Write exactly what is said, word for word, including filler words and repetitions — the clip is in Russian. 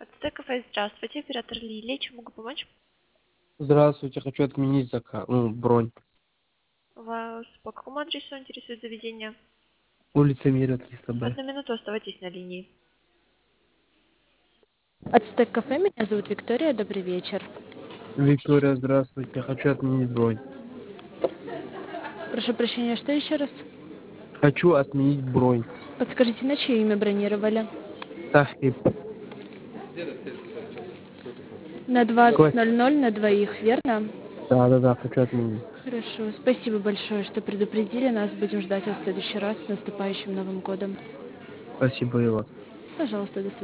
АТТ кафе, здравствуйте, оператор Лилия, чем могу помочь? Здравствуйте, хочу отменить заказ, ну, бронь. Вас по какому адресу интересует заведение? Улица Мира, триста Б. Одну минуту, оставайтесь на линии. Ацтек кафе, меня зовут Виктория, добрый вечер. Виктория, здравствуйте, хочу отменить бронь. Прошу прощения, что еще раз? Хочу отменить бронь. Подскажите, на чье имя бронировали? Тахиб. На двадцать Кость. ноль ноль на двоих, верно? Да, да, да, хочу отменить. Хорошо, спасибо большое, что предупредили нас. Будем ждать вас в следующий раз с наступающим Новым годом. Спасибо и вас. Пожалуйста, до свидания.